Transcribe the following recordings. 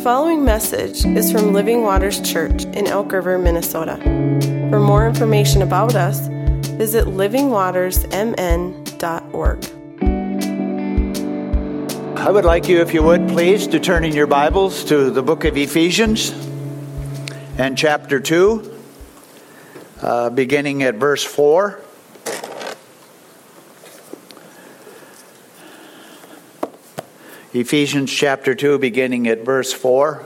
following message is from Living Waters Church in Elk River, Minnesota. For more information about us, visit livingwatersmn.org. I would like you, if you would, please, to turn in your Bibles to the book of Ephesians and chapter 2, beginning at verse 4. Ephesians chapter 2, beginning at verse 4.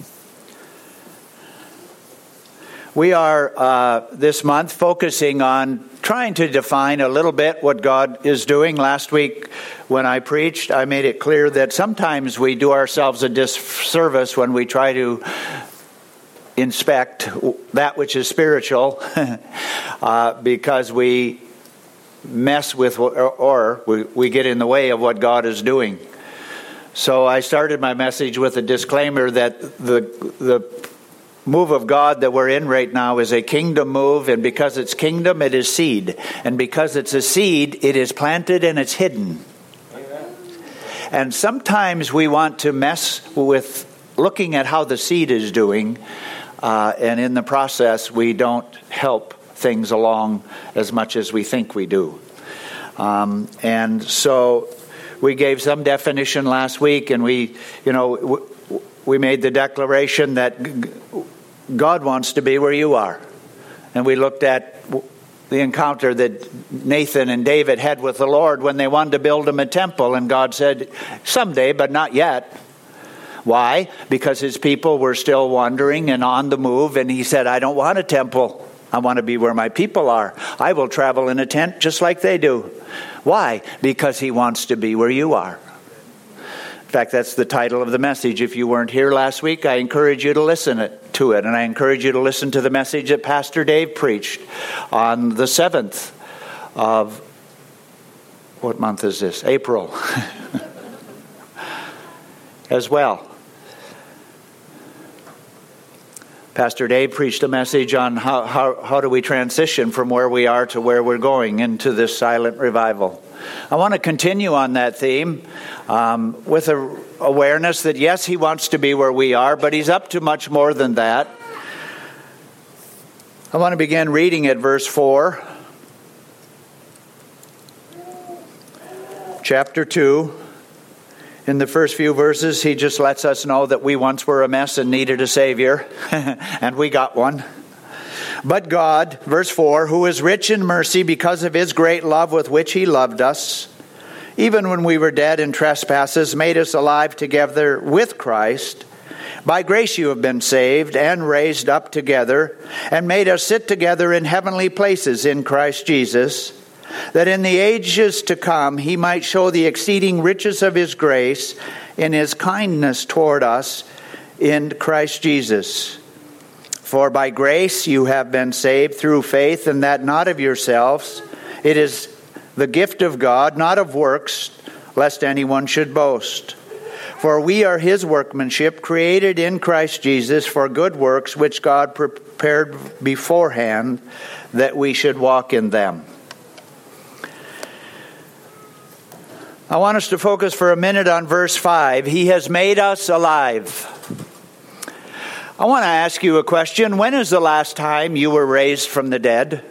We are this month focusing on trying to define a little bit what God is doing. Last week when I preached, I made it clear that sometimes we do ourselves a disservice when we try to inspect that which is spiritual because we mess with or we get in the way of what God is doing. So I started my message with a disclaimer that the move of God that we're in right now is a kingdom move, and because it's kingdom, it is seed. And because it's a seed, it is planted and it's hidden. Amen. And sometimes we want to mess with looking at how the seed is doing, and in the process, we don't help things along as much as we think we do. And so we gave some definition last week, and we made the declaration that God wants to be where you are. And we looked at the encounter that Nathan and David had with the Lord when they wanted to build him a temple, and God said, someday, but not yet. Why? Because his people were still wandering and on the move, and he said, I don't want a temple. I want to be where my people are. I will travel in a tent just like they do. Why? Because he wants to be where you are. In fact, that's the title of the message. If you weren't here last week, I encourage you to listen to it. And I encourage you to listen to the message that Pastor Dave preached on the 7th of, what month is this? April. As well. Pastor Dave preached a message on how do we transition from where we are to where we're going into this silent revival. I want to continue on that theme with an awareness that yes, he wants to be where we are, but he's up to much more than that. I want to begin reading at verse 4. Chapter 2. In the first few verses, he just lets us know that we once were a mess and needed a Savior, and we got one. But God, verse 4, who is rich in mercy because of his great love with which he loved us, even when we were dead in trespasses, made us alive together with Christ. By grace you have been saved and raised up together, and made us sit together in heavenly places in Christ Jesus, that in the ages to come he might show the exceeding riches of his grace in his kindness toward us in Christ Jesus. For by grace you have been saved through faith, and that not of yourselves. It is the gift of God, not of works, lest anyone should boast. For we are his workmanship, created in Christ Jesus for good works, which God prepared beforehand that we should walk in them. I want us to focus for a minute on verse 5. He has made us alive. I want to ask you a question. When is the last time you were raised from the dead?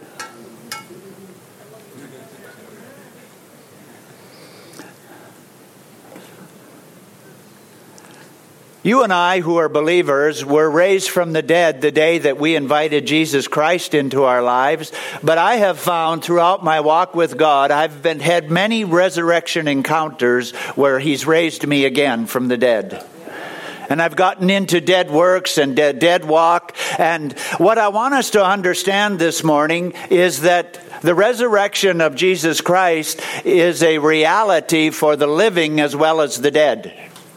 You and I, who are believers, were raised from the dead the day that we invited Jesus Christ into our lives. But I have found throughout my walk with God, I've had many resurrection encounters where he's raised me again from the dead. And I've gotten into dead works and dead walk. And what I want us to understand this morning is that the resurrection of Jesus Christ is a reality for the living as well as the dead.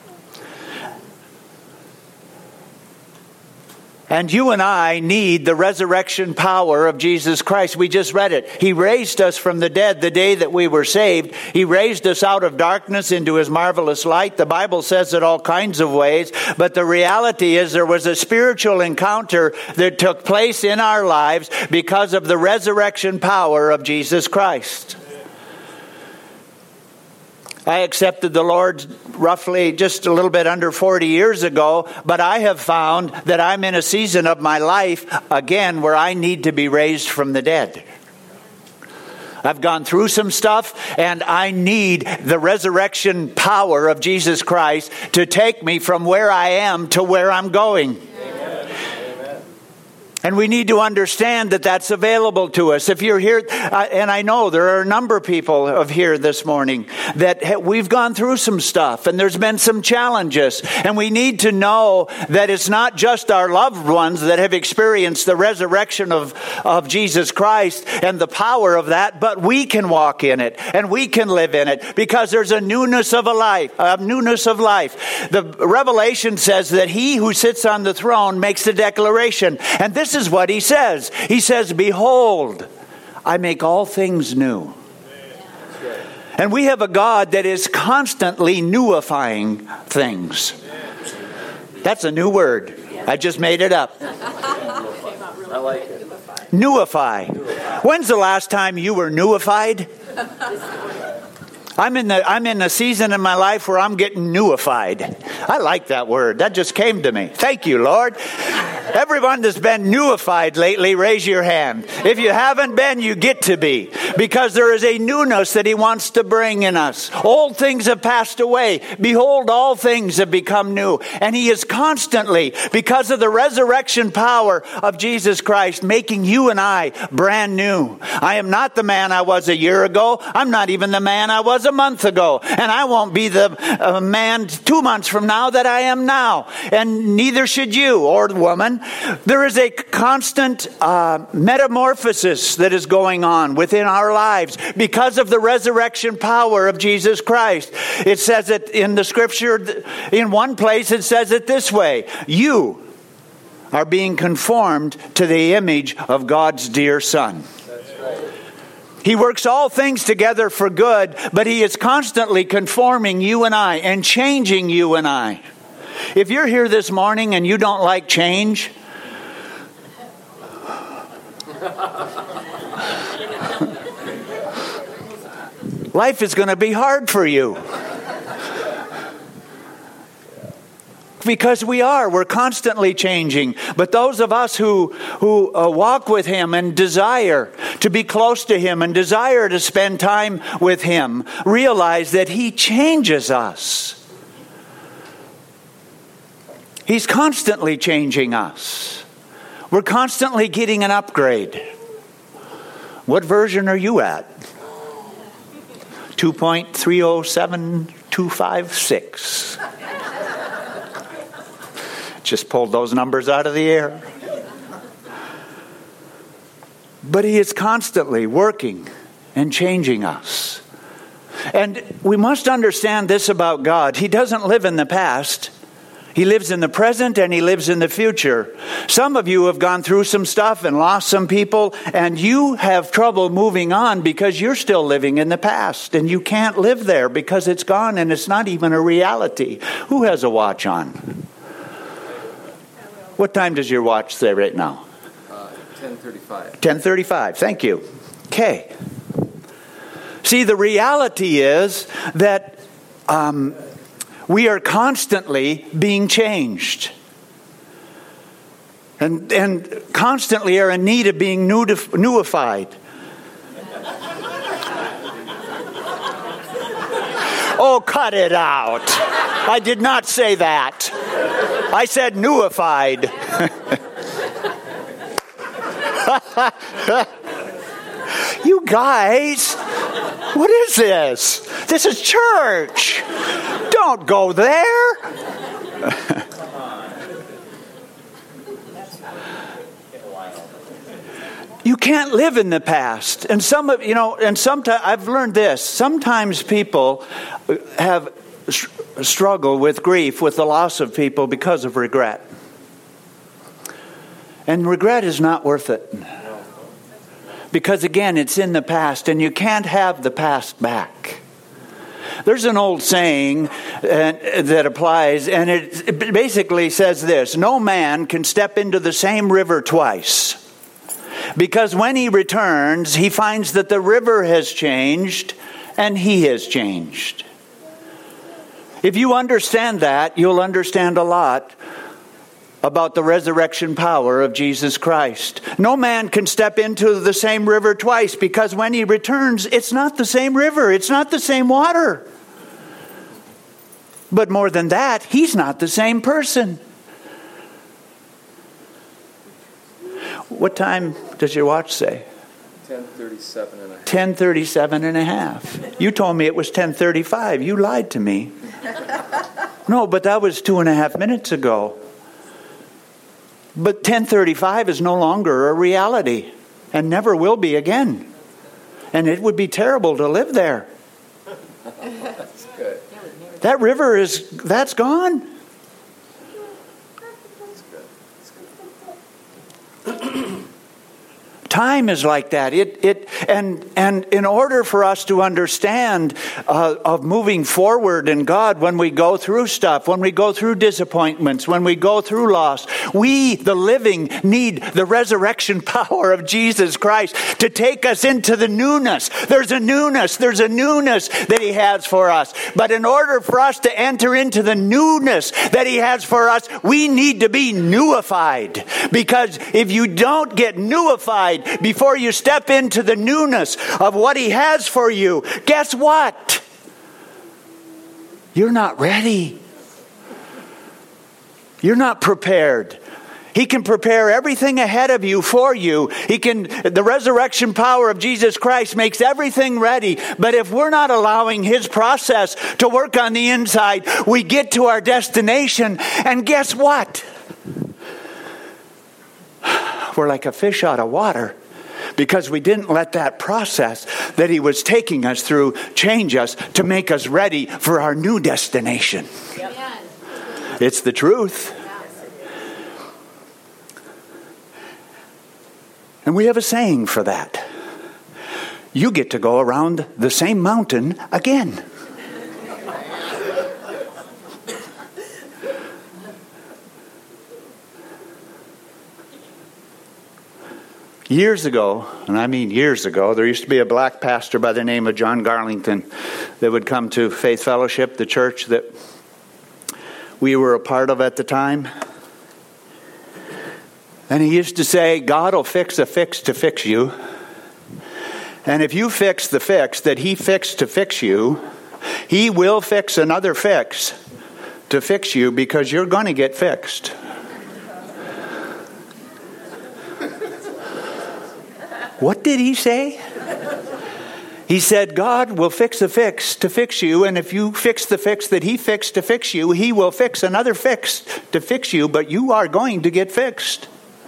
And you and I need the resurrection power of Jesus Christ. We just read it. He raised us from the dead the day that we were saved. He raised us out of darkness into his marvelous light. The Bible says it all kinds of ways. But the reality is there was a spiritual encounter that took place in our lives because of the resurrection power of Jesus Christ. I accepted the Lord roughly just a little bit under 40 years ago, but I have found that I'm in a season of my life, again, where I need to be raised from the dead. I've gone through some stuff, and I need the resurrection power of Jesus Christ to take me from where I am to where I'm going. And we need to understand that that's available to us. If you're here, and I know there are a number of people of here this morning that we've gone through some stuff and there's been some challenges. And we need to know that it's not just our loved ones that have experienced the resurrection of Jesus Christ and the power of that, but we can walk in it and we can live in it because there's a newness of life. The Revelation says that he who sits on the throne makes the declaration. And this is what he says. He says, "Behold, I make all things new." And we have a God that is constantly newifying things. That's a new word. I just made it up. I like it. Newify. When's the last time you were newified? I'm in the season in my life where I'm getting newified. I like that word. That just came to me. Thank you, Lord. Everyone that's been newified lately, raise your hand. If you haven't been, you get to be. Because there is a newness that he wants to bring in us. Old things have passed away. Behold, all things have become new. And he is constantly, because of the resurrection power of Jesus Christ, making you and I brand new. I am not the man I was a year ago. I'm not even the man I was a month ago. And I won't be the man 2 months from now that I am now. And neither should you or woman. There is a constant metamorphosis that is going on within our lives because of the resurrection power of Jesus Christ. It says it in the scripture, in one place it says it this way: you are being conformed to the image of God's dear Son. He works all things together for good, but he is constantly conforming you and I and changing you and I. If you're here this morning and you don't like change, life is going to be hard for you. Because we're constantly changing. But those of us who walk with him and desire to be close to him and desire to spend time with him, realize that he changes us. He's constantly changing us. We're constantly getting an upgrade. What version are you at? 2.307256. Just pulled those numbers out of the air. But he is constantly working and changing us. And we must understand this about God. He doesn't live in the past. He lives in the present and he lives in the future. Some of you have gone through some stuff and lost some people, and you have trouble moving on because you're still living in the past. And you can't live there because it's gone and it's not even a reality. Who has a watch on? What time does your watch say right now? 10:35. 10:35. Thank you. Okay. See, the reality is that we are constantly being changed. And constantly are in need of being newified. Oh, cut it out. I did not say that. I said newified. You guys, what is this? This is church. Don't go there. You can't live in the past. And sometimes I've learned this. Sometimes people have struggled with grief, with the loss of people because of regret. And regret is not worth it. Because again, it's in the past, and you can't have the past back. There's an old saying that applies, and it basically says this: no man can step into the same river twice. Because when he returns, he finds that the river has changed and he has changed. If you understand that, you'll understand a lot about the resurrection power of Jesus Christ. No man can step into the same river twice, because when he returns, it's not the same river. It's not the same water. But more than that, he's not the same person. What time does your watch say? 10:37 and a half. 10:37 and a half. You told me it was 10:35. You lied to me. No, but that was 2.5 minutes ago. But 10:35 is no longer a reality and never will be again. And it would be terrible to live there. That's good. That river that's gone. That's good. Time is like that. And in order for us to understand of moving forward in God, when we go through stuff, when we go through disappointments, when we go through loss, we, the living, need the resurrection power of Jesus Christ to take us into the newness. There's a newness that He has for us. But in order for us to enter into the newness that He has for us, we need to be newified. Because if you don't get newified before you step into the newness of what He has for you, guess what? You're not ready. You're not prepared. He can prepare everything ahead of you for you. The resurrection power of Jesus Christ makes everything ready. But if we're not allowing His process to work on the inside, we get to our destination, and guess what? We're like a fish out of water, because we didn't let that process that He was taking us through change us to make us ready for our new destination. Yep. It's the truth. And we have a saying for that. You get to go around the same mountain again. Years ago, and I mean years ago, there used to be a black pastor by the name of John Garlington that would come to Faith Fellowship, the church that we were a part of at the time. And he used to say, God will fix a fix to fix you. And if you fix the fix that He fixed to fix you, He will fix another fix to fix you, because you're going to get fixed. What did he say? He said, God will fix a fix to fix you, and if you fix the fix that He fixed to fix you, He will fix another fix to fix you, but you are going to get fixed.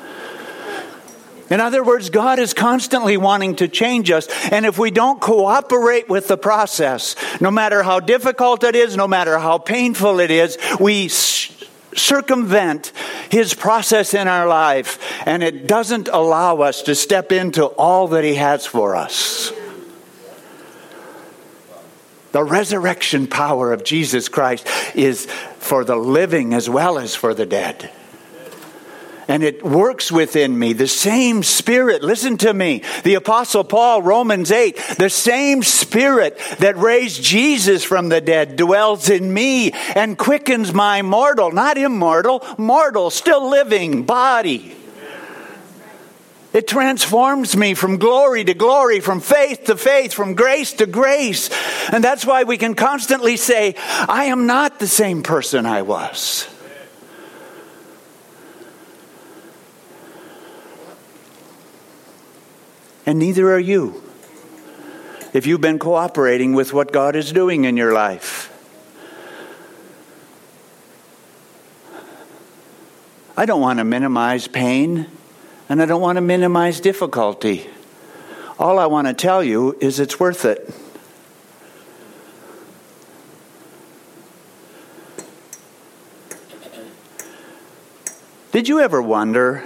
In other words, God is constantly wanting to change us, and if we don't cooperate with the process, no matter how difficult it is, no matter how painful it is, we circumvent His process in our life, and it doesn't allow us to step into all that He has for us. The resurrection power of Jesus Christ is for the living as well as for the dead. And it works within me. The same Spirit, listen to me. The Apostle Paul, Romans 8, the same Spirit that raised Jesus from the dead dwells in me and quickens my mortal, not immortal, mortal, still living body. It transforms me from glory to glory, from faith to faith, from grace to grace. And that's why we can constantly say, I am not the same person I was. And neither are you, if you've been cooperating with what God is doing in your life. I don't want to minimize pain, and I don't want to minimize difficulty. All I want to tell you is it's worth it. Did you ever wonder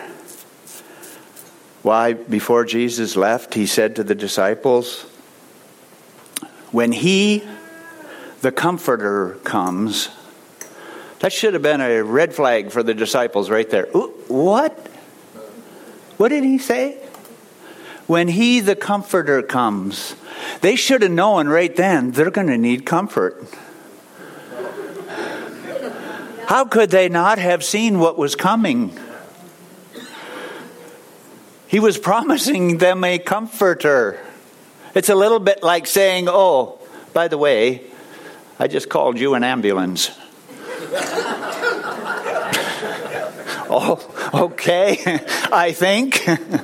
why, before Jesus left, He said to the disciples, when He, the Comforter, comes? That should have been a red flag for the disciples right there. Ooh, what? What did He say? When He, the Comforter, comes. They should have known right then they're going to need comfort. How could they not have seen what was coming? He was promising them a comforter. It's a little bit like saying, oh, by the way, I just called you an ambulance. Oh, okay, I think.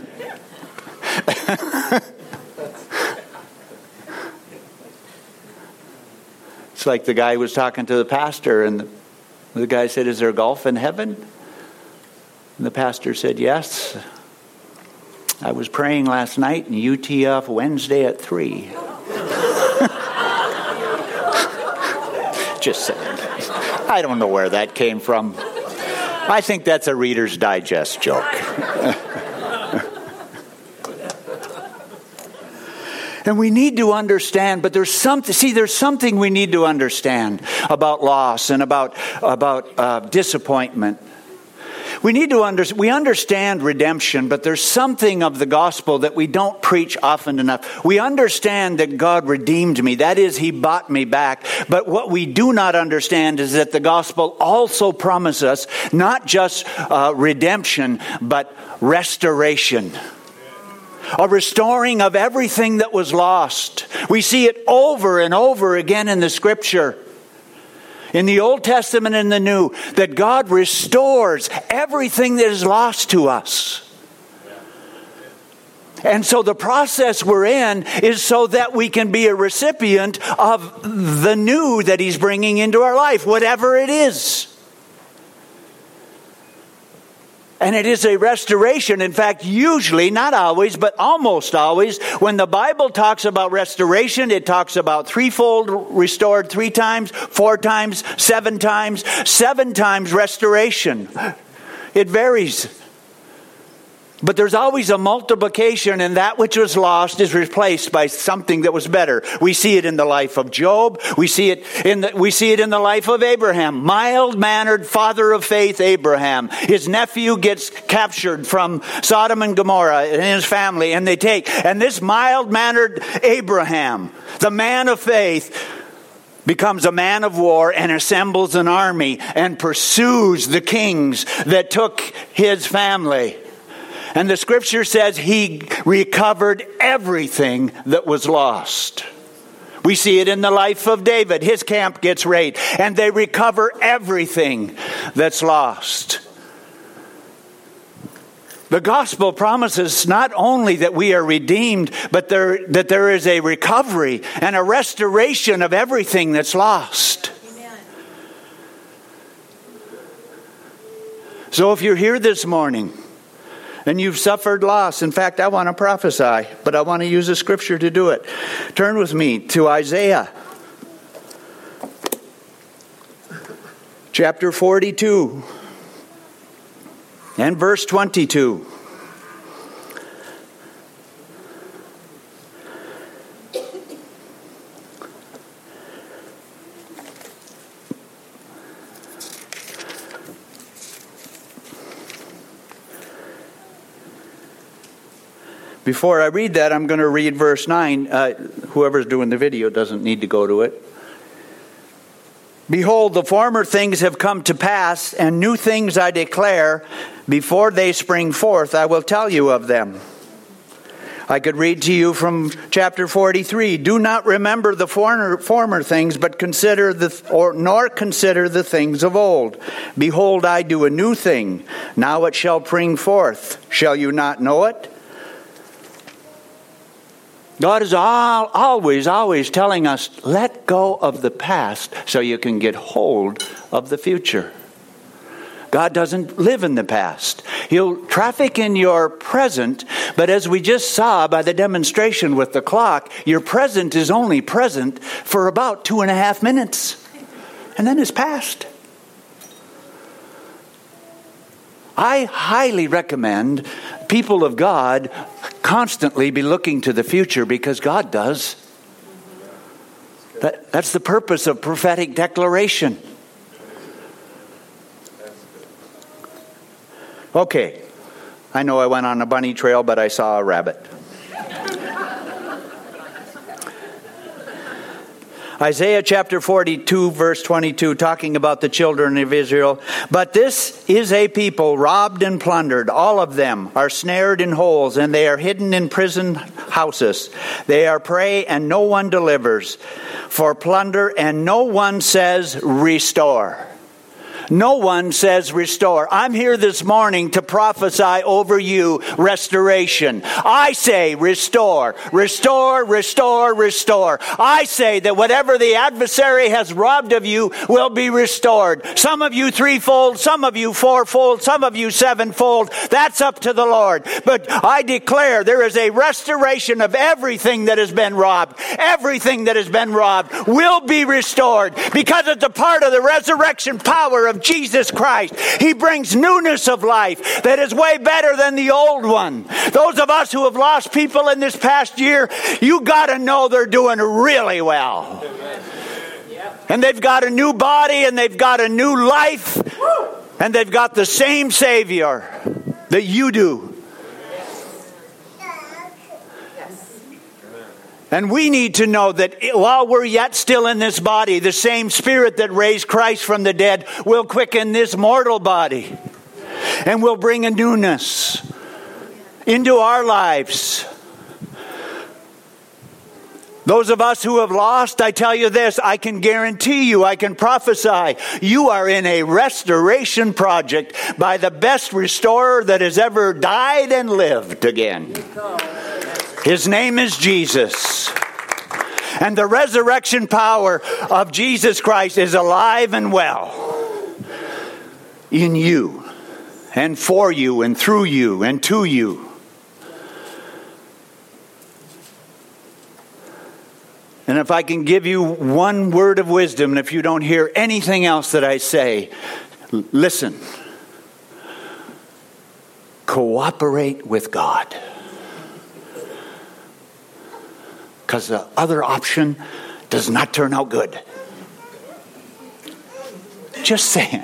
It's like the guy was talking to the pastor, and the guy said, is there golf in heaven? And the pastor said, yes. I was praying last night, and you tee off Wednesday at 3. Just saying. I don't know where that came from. I think that's a Reader's Digest joke. And we need to understand, but there's something we need to understand about loss and about disappointment. We understand redemption, but there's something of the gospel that we don't preach often enough. We understand that God redeemed me. That is, He bought me back. But what we do not understand is that the gospel also promises us not just redemption, but restoration. A restoring of everything that was lost. We see it over and over again in the Scripture. In the Old Testament and the New, that God restores everything that is lost to us. And so the process we're in is so that we can be a recipient of the new that He's bringing into our life, whatever it is. And it is a restoration. In fact, usually, not always, but almost always, when the Bible talks about restoration, it talks about threefold restored 3 times, 4 times, 7 times, 7 times restoration. It varies. But there's always a multiplication, and that which was lost is replaced by something that was better. We see it in the life of Job. We see it in the life of Abraham. Mild-mannered father of faith, Abraham. His nephew gets captured from Sodom and Gomorrah and his family, and this mild-mannered Abraham, the man of faith, becomes a man of war and assembles an army and pursues the kings that took his family. And the Scripture says he recovered everything that was lost. We see it in the life of David. His camp gets raided, and they recover everything that's lost. The gospel promises not only that we are redeemed, but that there is a recovery and a restoration of everything that's lost. Amen. So if you're here this morning, and you've suffered loss. In fact, I want to prophesy, but I want to use a scripture to do it. Turn with me to Isaiah. Chapter 42. And verse 22. Before I read that, I'm going to read verse 9. Whoever's doing the video doesn't need to go to it. Behold, the former things have come to pass, and new things I declare. Before they spring forth, I will tell you of them. I could read to you from chapter 43. Do not remember the former things, but consider the things of old. Behold, I do a new thing. Now it shall spring forth. Shall you not know it? God is always telling us, let go of the past so you can get hold of the future. God doesn't live in the past. He'll traffic in your present, but as we just saw by the demonstration with the clock, your present is only present for about 2.5 minutes, and then it's past. I highly recommend people of God constantly be looking to the future, because God does. That's the purpose of prophetic declaration. Okay, I know I went on a bunny trail, but I saw a rabbit. Isaiah chapter 42, verse 22, talking about the children of Israel. But this is a people robbed and plundered. All of them are snared in holes, and they are hidden in prison houses. They are prey, and no one delivers. For plunder, and no one says, restore. No one says restore. I'm here this morning to prophesy over you restoration. I say restore, restore, restore, restore. I say that whatever the adversary has robbed of you will be restored. Some of you threefold, some of you fourfold, some of you sevenfold. That's up to the Lord. But I declare there is a restoration of everything that has been robbed. Everything that has been robbed will be restored because it's a part of the resurrection power of Jesus Christ. He brings newness of life that is way better than the old one. Those of us who have lost people in this past year, you got to know they're doing really well. And they've got a new body, and they've got a new life, and they've got the same Savior that you do. And we need to know that while we're yet still in this body, the same Spirit that raised Christ from the dead will quicken this mortal body and will bring a newness into our lives. Those of us who have lost, I tell you this, I can guarantee you, I can prophesy, you are in a restoration project by the best restorer that has ever died and lived again. His name is Jesus. And the resurrection power of Jesus Christ is alive and well in you and for you and through you and to you. And if I can give you one word of wisdom, and if you don't hear anything else that I say, listen. Cooperate with God. Because the other option does not turn out good. Just saying.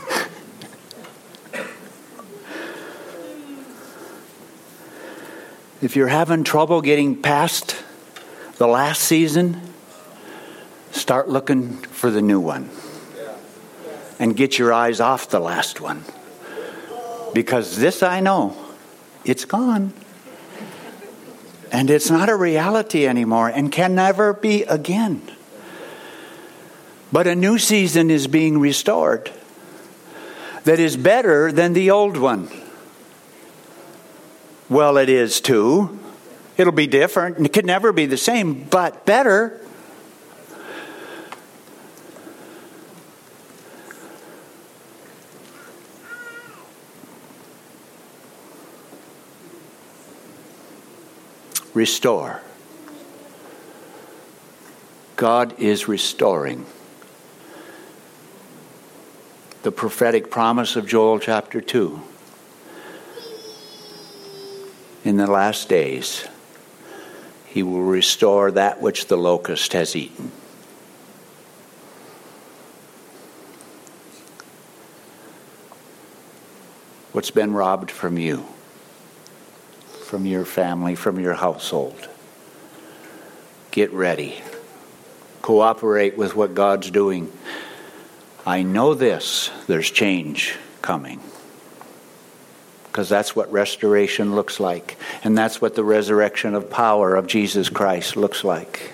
If you're having trouble getting past the last season, start looking for the new one. And get your eyes off the last one. Because this I know, it's gone. And it's not a reality anymore and can never be again. But a new season is being restored that is better than the old one. Well, it is too. It'll be different. It could never be the same, but better. Restore. God is restoring. The prophetic promise of Joel chapter 2. In the last days, He will restore that which the locust has eaten. What's been robbed from you? From your family, from your household. Get ready. Cooperate with what God's doing. I know this, there's change coming. Because that's what restoration looks like. And that's what the resurrection of power of Jesus Christ looks like.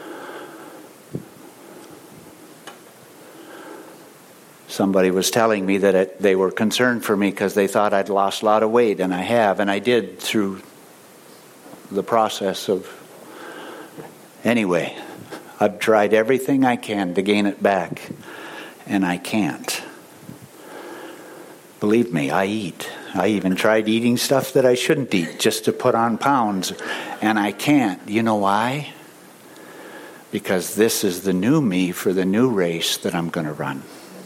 Somebody was telling me that they were concerned for me because they thought I'd lost a lot of weight, and I have, and I did through the process of... Anyway, I've tried everything I can to gain it back, and I can't. Believe me, I eat. I even tried eating stuff that I shouldn't eat just to put on pounds, and I can't. You know why? Because this is the new me for the new race that I'm going to run.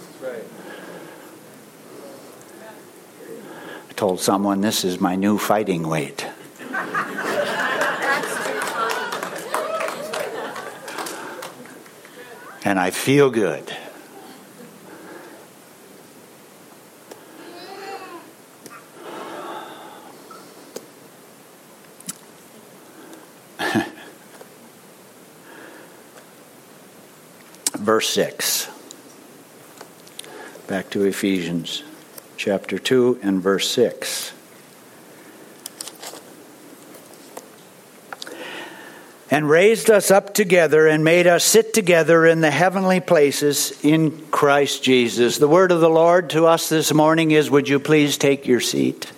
Told someone this is my new fighting weight. And I feel good. verse 6. Back to Ephesians chapter 2 and verse 6. And raised us up together and made us sit together in the heavenly places in Christ Jesus. The word of the Lord to us this morning is, would you please take your seat?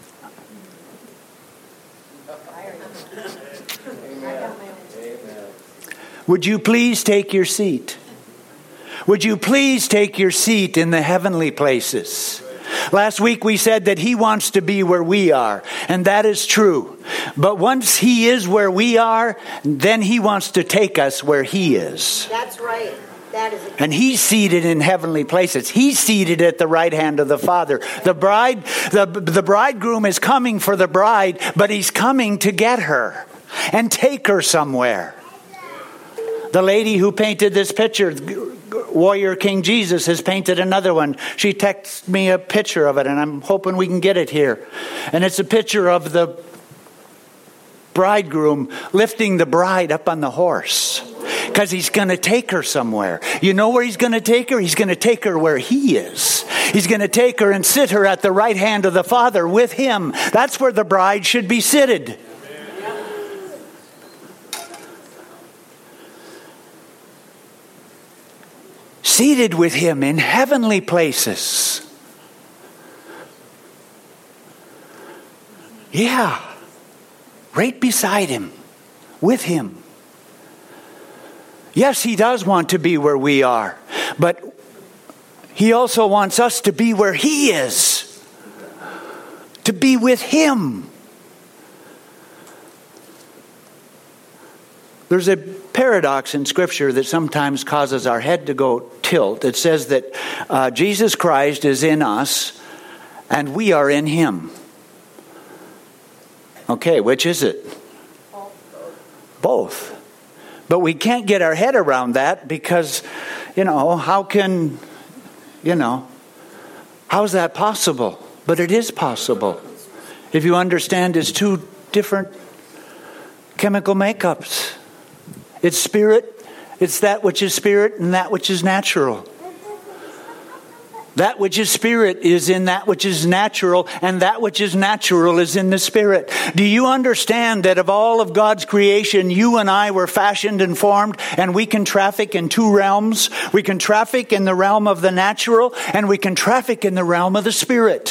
Would you please take your seat? Would you please take your seat in the heavenly places? Last week we said that He wants to be where we are, and that is true. But once He is where we are, then He wants to take us where He is. That's right. That is. And He's seated in heavenly places. He's seated at the right hand of the Father. The bridegroom is coming for the bride, but He's coming to get her and take her somewhere. The lady who painted this picture, Warrior King Jesus, has painted another one. She texted me a picture of it, and I'm hoping we can get it here. And it's a picture of the bridegroom lifting the bride up on the horse, because he's going to take her somewhere. You know where he's going to take her? He's going to take her where He is. He's going to take her and sit her at the right hand of the Father with Him. That's where the bride should be seated. Seated with Him in heavenly places. Yeah. Right beside Him. With Him. Yes, He does want to be where we are. But He also wants us to be where He is. To be with Him. There's a paradox in Scripture that sometimes causes our head to go tilt. It says that Jesus Christ is in us and we are in Him. Okay, which is it? Both. But we can't get our head around that because, how is that possible? But it is possible. If you understand it's two different chemical makeups. It's spirit, it's that which is spirit and that which is natural. That which is spirit is in that which is natural, and that which is natural is in the spirit. Do you understand that of all of God's creation, you and I were fashioned and formed, and we can traffic in two realms? We can traffic in the realm of the natural, and we can traffic in the realm of the spirit.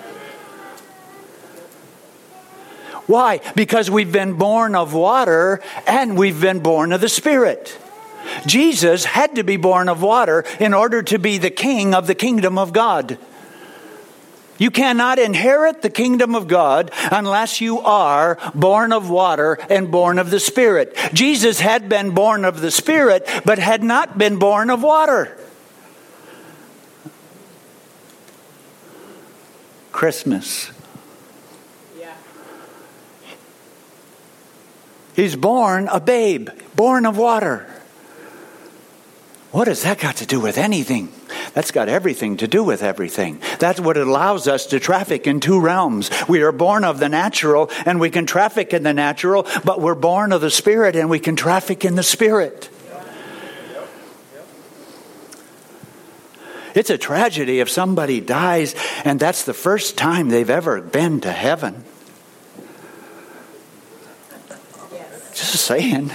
Why? Because we've been born of water and we've been born of the Spirit. Jesus had to be born of water in order to be the king of the kingdom of God. You cannot inherit the kingdom of God unless you are born of water and born of the Spirit. Jesus had been born of the Spirit, but had not been born of water. Christmas. He's born a babe, born of water. What has that got to do with anything? That's got everything to do with everything. That's what allows us to traffic in two realms. We are born of the natural and we can traffic in the natural, but we're born of the Spirit and we can traffic in the Spirit. It's a tragedy if somebody dies and that's the first time they've ever been to heaven. Just saying.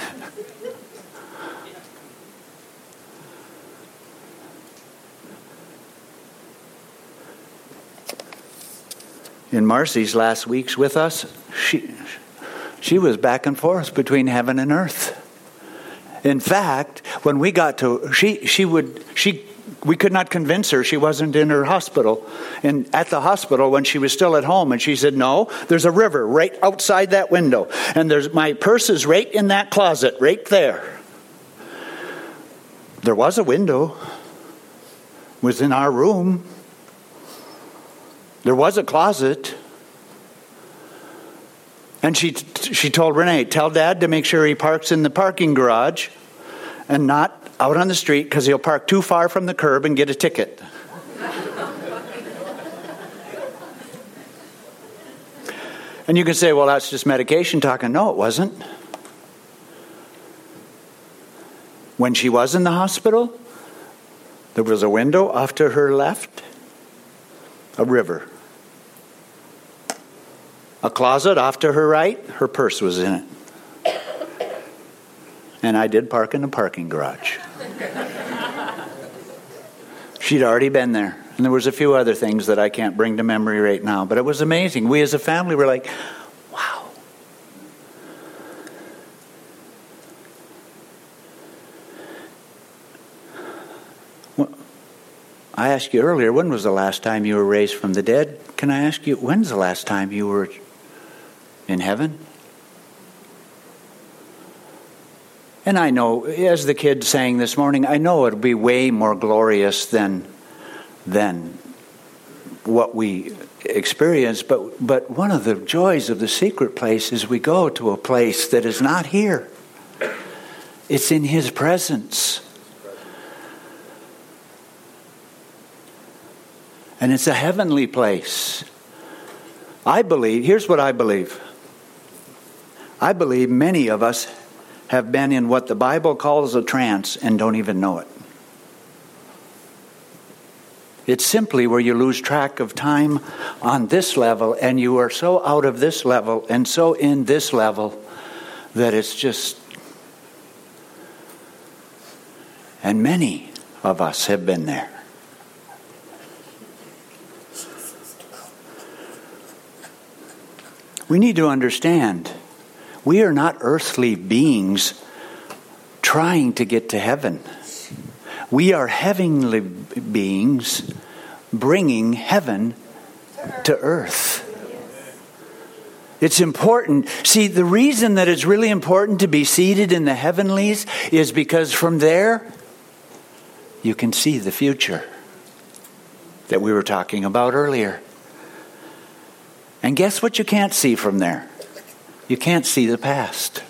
In Marcy's last weeks with us, she was back and forth between heaven and earth. In fact, when we got to we could not convince her she wasn't in her hospital. And at the hospital when she was still at home, and she said, "No, there's a river right outside that window. And my purse is right in that closet, right there." There was a window. It was in our room. There was a closet. And she told Renee, "Tell Dad to make sure he parks in the parking garage and not out on the street because he'll park too far from the curb and get a ticket." And you can say, "Well, that's just medication talking." No, it wasn't. When she was in the hospital, There was a window off to her left, a river. A closet off to her right, her purse was in it. And I did park in the parking garage. She'd already been there. And there was a few other things that I can't bring to memory right now. But it was amazing. We as a family were like, wow. Well, I asked you earlier, when was the last time you were raised from the dead? Can I ask you, when's the last time you were in heaven? And I know, as the kid sang this morning, I know it'll be way more glorious than what we experience. But one of the joys of the secret place is we go to a place that is not here. It's in His presence. And it's a heavenly place. I believe, here's what I believe. I believe many of us have been in what the Bible calls a trance and don't even know it. It's simply where you lose track of time on this level, and you are so out of this level and so in this level that it's just... And many of us have been there. We need to understand, we are not earthly beings trying to get to heaven. We are heavenly beings bringing heaven to earth. It's important. See, the reason that it's really important to be seated in the heavenlies is because from there, you can see the future that we were talking about earlier. And guess what you can't see from there? You can't see the past.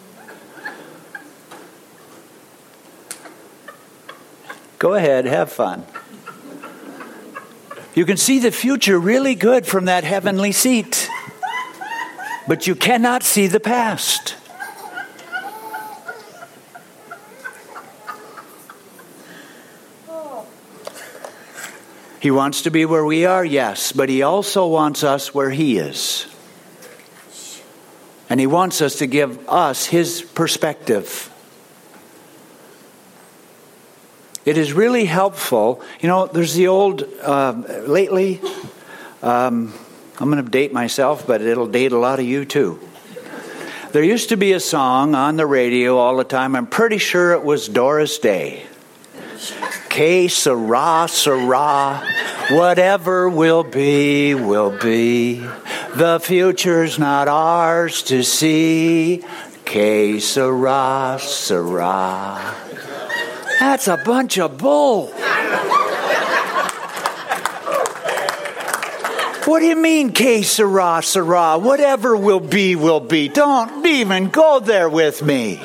Go ahead, have fun. You can see the future really good from that heavenly seat. But you cannot see the past. He wants to be where we are, yes, but He also wants us where He is. And He wants us to give us His perspective. It is really helpful. You know, there's the old, lately, I'm going to date myself, but it'll date a lot of you too. There used to be a song on the radio all the time. I'm pretty sure it was Doris Day. Que sera, sera, whatever will be, will be. The future's not ours to see. Que sera, sera. That's a bunch of bull. What do you mean, que sera, sera? Whatever will be, will be. Don't even go there with me.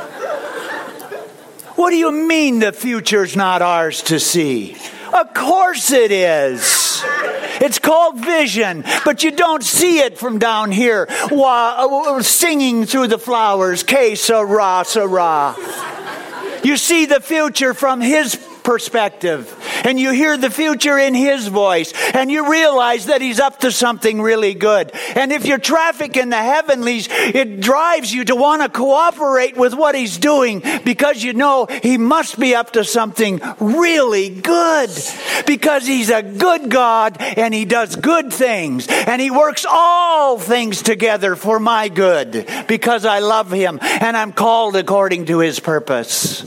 What do you mean the future's not ours to see? Of course it is. It's called vision, but you don't see it from down here while singing through the flowers, que sera, sera. You see the future from His perspective, and you hear the future in His voice, and you realize that He's up to something really good. And if you're traffic in the heavenlies, it drives you to want to cooperate with what He's doing, because you know He must be up to something really good, because He's a good God and He does good things, and He works all things together for my good, because I love Him and I'm called according to His purpose.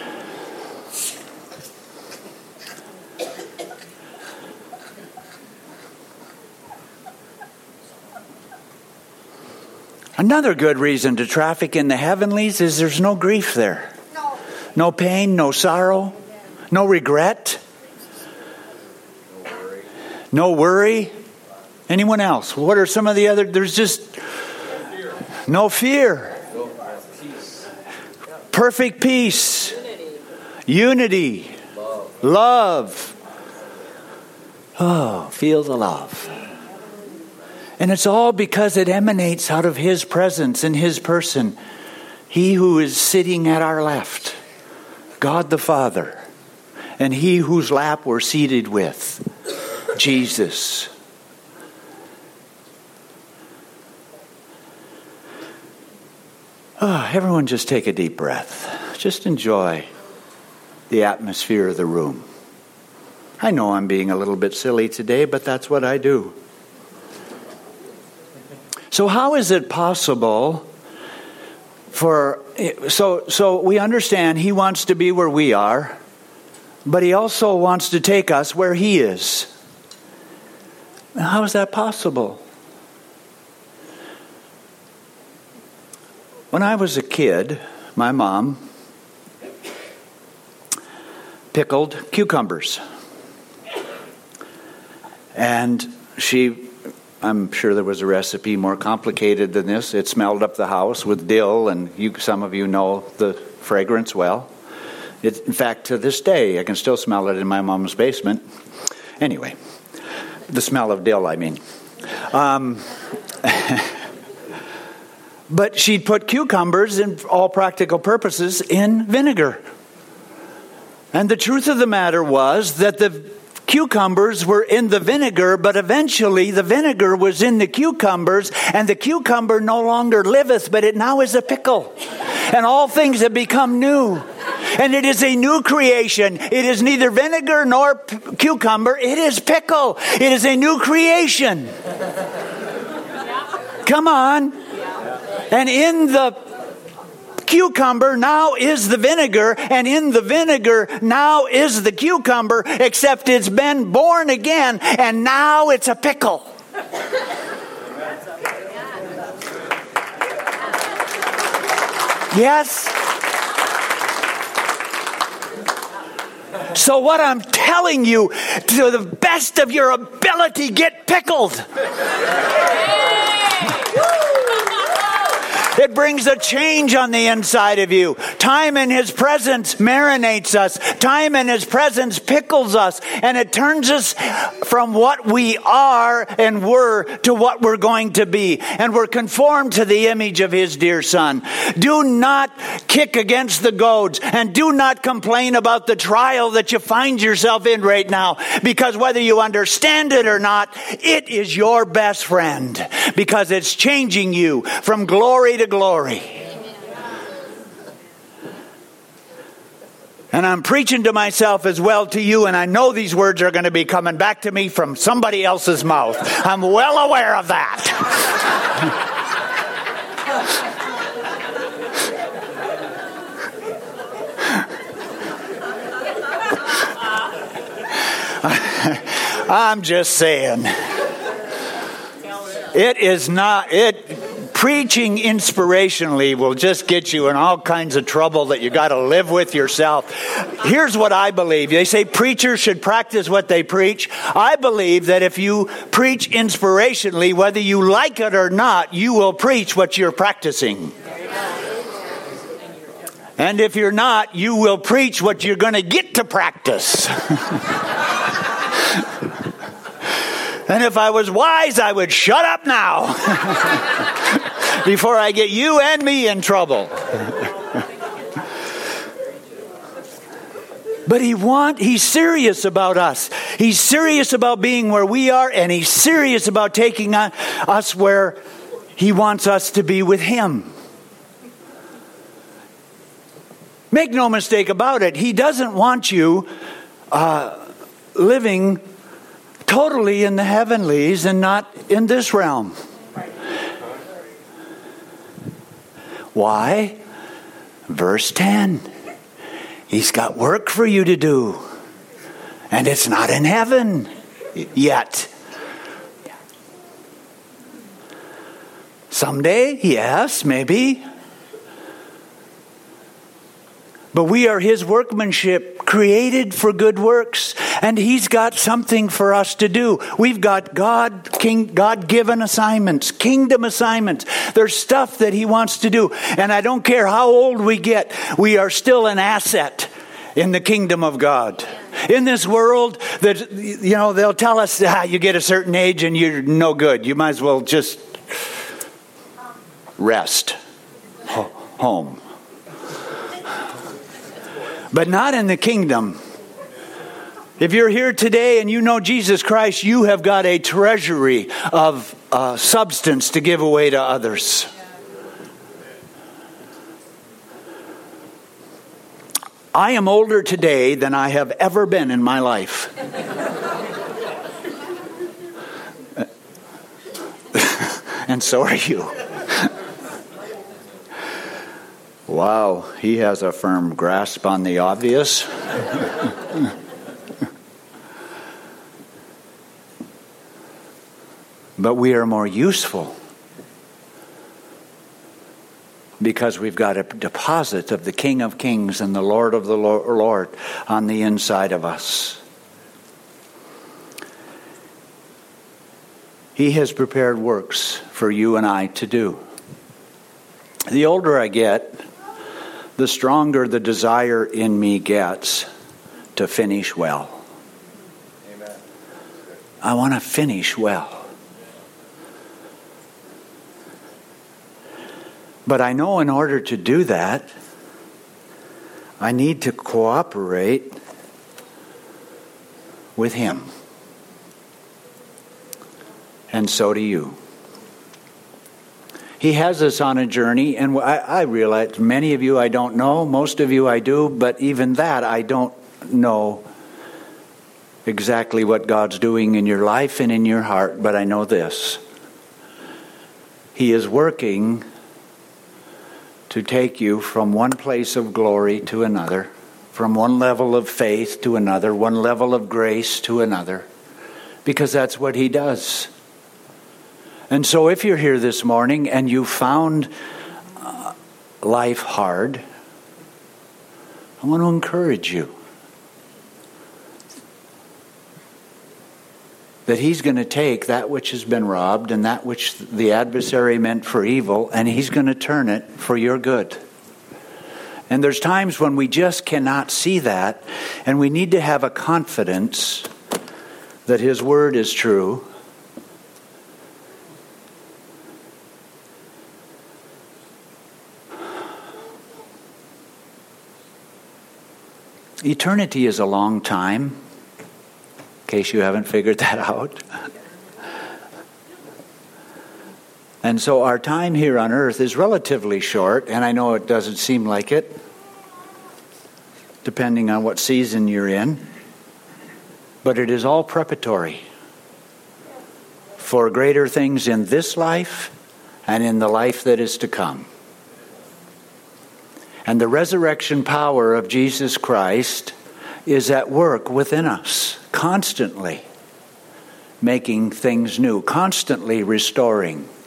Another good reason to traffic in the heavenlies is there's no grief there. No pain, no sorrow, no regret, no worry. Anyone else? What are some of the other? There's just no fear. Perfect peace. Unity. Love. Oh, feel the love. And it's all because it emanates out of His presence and His person. He who is sitting at our left, God the Father, and he whose lap we're seated with, Jesus. Everyone just take a deep breath. Just enjoy the atmosphere of the room. I know I'm being a little bit silly today, but that's what I do. So how is it possible so we understand he wants to be where we are, but he also wants to take us where he is. How is that possible? When I was a kid, my mom pickled cucumbers. And I'm sure there was a recipe more complicated than this. It smelled up the house with dill, and some of you know the fragrance well. In fact, to this day, I can still smell it in my mom's basement. Anyway, the smell of dill, I mean. But she'd put cucumbers, in all practical purposes, in vinegar. And the truth of the matter was that the cucumbers were in the vinegar, but eventually the vinegar was in the cucumbers, and the cucumber no longer liveth, but it now is a pickle. And all things have become new. And it is a new creation. It is neither vinegar nor cucumber. It is pickle. It is a new creation. Come on. And in the cucumber now is the vinegar, and in the vinegar now is the cucumber, except it's been born again, and now it's a pickle. Yes? So what I'm telling you, to the best of your ability, get pickled. It brings a change on the inside of you. Time in his presence marinates us. Time in his presence pickles us. And it turns us from what we are and were to what we're going to be. And we're conformed to the image of his dear Son. Do not kick against the goads. And do not complain about the trial that you find yourself in right now. Because whether you understand it or not, it is your best friend. Because it's changing you from glory to glory. And I'm preaching to myself as well to you, and I know these words are going to be coming back to me from somebody else's mouth. I'm well aware of that. I'm just saying. Preaching inspirationally will just get you in all kinds of trouble that you got to live with yourself. Here's what I believe. They say preachers should practice what they preach. I believe that if you preach inspirationally, whether you like it or not, you will preach what you're practicing. And if you're not, you will preach what you're going to get to practice. And if I was wise, I would shut up now before I get you and me in trouble. But he's serious about us. He's serious about being where we are, and he's serious about taking us where he wants us to be with him. Make no mistake about it. He doesn't want you living totally in the heavenlies and not in this realm. Why? Verse 10. He's got work for you to do. And it's not in heaven yet. Someday, yes, maybe. But we are his workmanship, created for good works. And he's got something for us to do. We've got God-given assignments, kingdom assignments. There's stuff that he wants to do. And I don't care how old we get, we are still an asset in the kingdom of God. In this world, that they'll tell us, you get a certain age and you're no good. You might as well just rest home. But not in the kingdom. If you're here today and you know Jesus Christ, you have got a treasury of substance to give away to others. I am older today than I have ever been in my life. And so are you. Wow, he has a firm grasp on the obvious. But we are more useful because we've got a deposit of the King of Kings and the Lord of the Lord on the inside of us. He has prepared works for you and I to do. The older I get, the stronger the desire in me gets to finish well. Amen. I want to finish well. But I know in order to do that, I need to cooperate with Him. And so do you. He has us on a journey, and I realize many of you I don't know, most of you I do, but even that I don't know exactly what God's doing in your life and in your heart, but I know this. He is working to take you from one place of glory to another, from one level of faith to another, one level of grace to another, because that's what He does. And so if you're here this morning and you found life hard, I want to encourage you that He's going to take that which has been robbed and that which the adversary meant for evil, and He's going to turn it for your good. And there's times when we just cannot see that, and we need to have a confidence that His word is true. Eternity is a long time, in case you haven't figured that out. And so our time here on earth is relatively short, and I know it doesn't seem like it, depending on what season you're in, but it is all preparatory for greater things in this life and in the life that is to come. And the resurrection power of Jesus Christ is at work within us, constantly making things new, constantly restoring.